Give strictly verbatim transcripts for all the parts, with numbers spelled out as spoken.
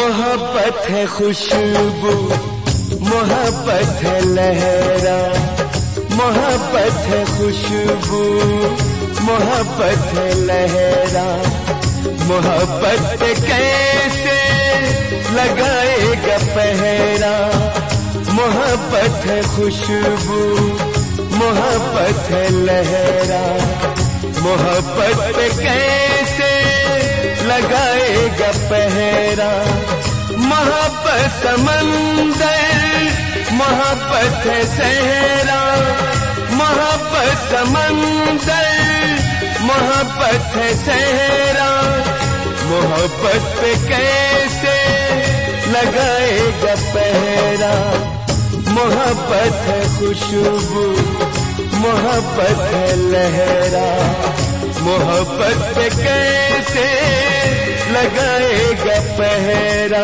मोहब्बत है खुशबू, मोहब्बत है लहरा, मोहब्बत है खुशबू, मोहब्बत है लहरा। मोहब्बत पे कैसे लगाएगा पहरा, मोहब्बत है खुशबू, मोहब्बत है लहरा। मोहब्बत पे कैसे लगाएगा पहरा। मोहब्बत समंदर, मोहब्बत है सहरा, मोहब्बत समंदर, मोहब्बत है सहरा। मोहब्बत पे कैसे लगाएगा पहरा। मोहब्बत है खुशबू, मोहब्बत है लहरा। मोहब्बत पे कैसे लगाएगा पहरा।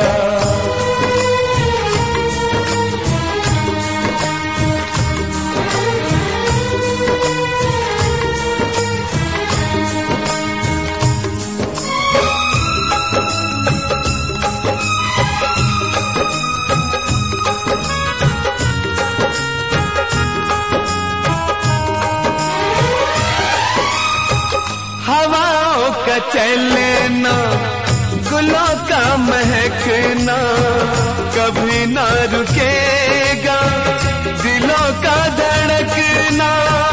हवाओं का चलना, गुलों का महकना, कभी ना रुकेगा दिलों का धड़कना।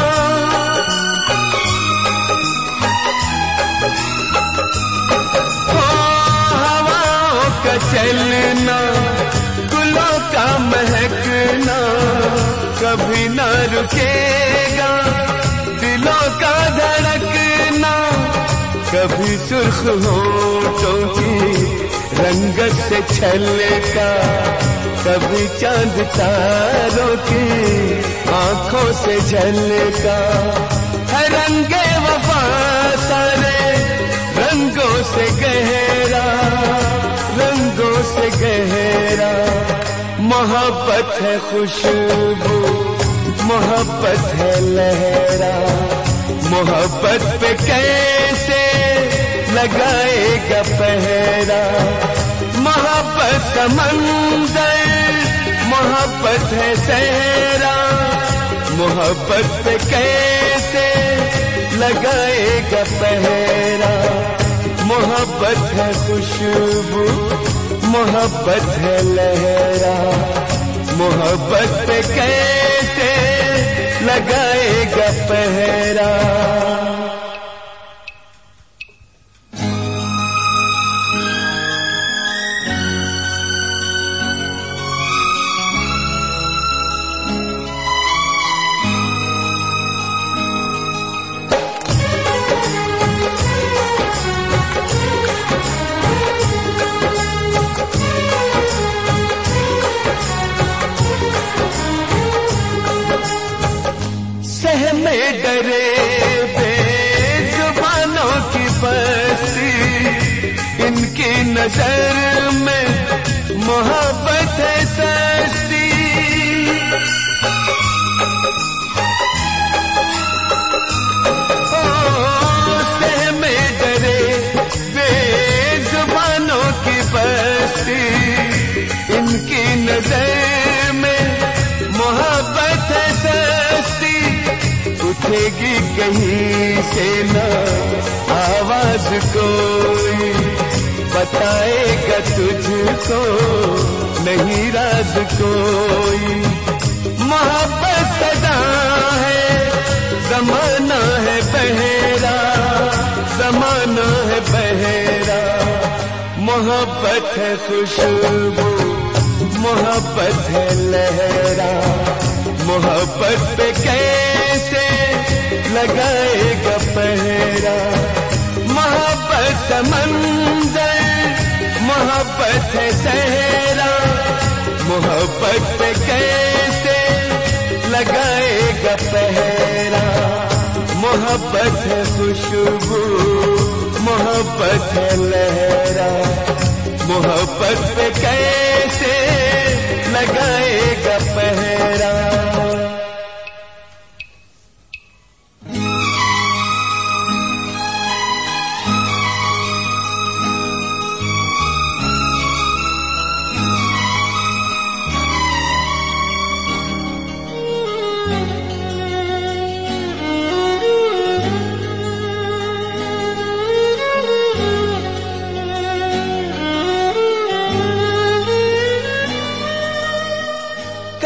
हो हवाओं का चलना, गुलों का महकना, कभी ना रुकेगा दिलों का धड़कना। कभी सुर्ख होठों की रंगत से छलका, कभी चांद तारों की आंखों से झलका। है रंगे वफा सारे रंगों से गहरा, रंगों से गहरा। मोहब्बत है खुशबू, मोहब्बत है लहरा। मोहब्बत पे कैसे लगाएगा पहरा। मोहब्बत समंदर, मोहब्बत है सहरा। मोहब्बत पे कैसे लगाएगा पहरा। मोहब्बत है खुशबू, मोहब्बत है लहरा। मोहब्बत पे कैसे लगाएगा पहरा। सहमे डरे बेजुबानों की बस्ती, इनकी नजर में मोहब्बत है सस्ती। ओ सहमे डरे बेजुबानों की बस्ती, इनकी नजर में मोहब्बत है सस्ती। उठेगी कहीं से ना आवाज कोई, बताएगा तुझको नहीं राज कोई। मोहब्बत सदा है, जमाना है बहरा, जमाना है बहरा। मोहब्बत है खुशबू, मोहब्बत है लहरा। मोहब्बत पे कैसे लगाएगा पहरा। मोहब्बत समंदर, मोहब्बत है सहरा। मोहब्बत पे कैसे लगाएगा पहरा। मोहब्बत है खुशबू, मोहब्बत है लहरा। मोहब्बत पे कैसे लगाएगा पहरा।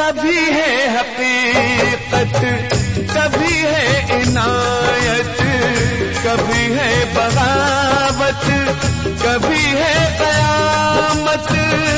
कभी है हकीकत, कभी है इनायत, कभी है बगावत, कभी है कयामत।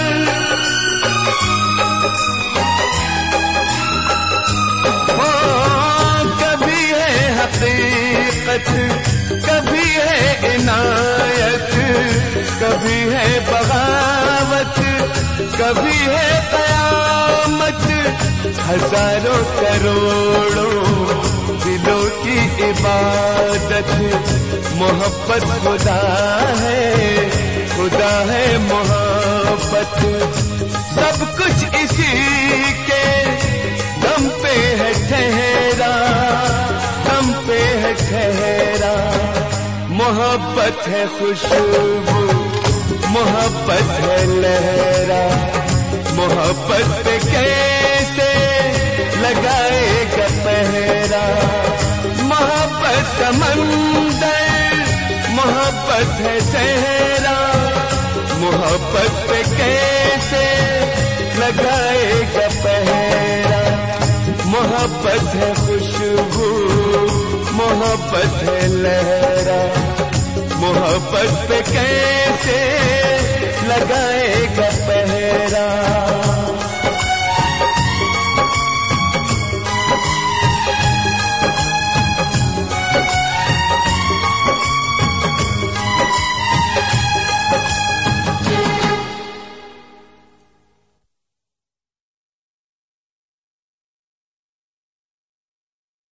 ओ कभी है हकीकत, कभी है इनायत, कभी है बगावत, कभी है कयामत। हजारों करोड़ों दिलों की इबादत, मोहब्बत खुदा है, खुदा है मोहब्बत। सब कुछ इसी के दम पे है ठहरा, दम पे है ठहरा। मोहब्बत है खुशबू, मोहब्बत है लहरा, मोहब्बत पे कैसे लगाएगा पहरा। मोहब्बत समंदर, मोहब्बत है सहरा, मोहब्बत पे कैसे लगाएगा पहरा। मोहब्बत है खुशबू, मोहब्बत है लहरा, मोहब्बत पे कैसे लगाएगा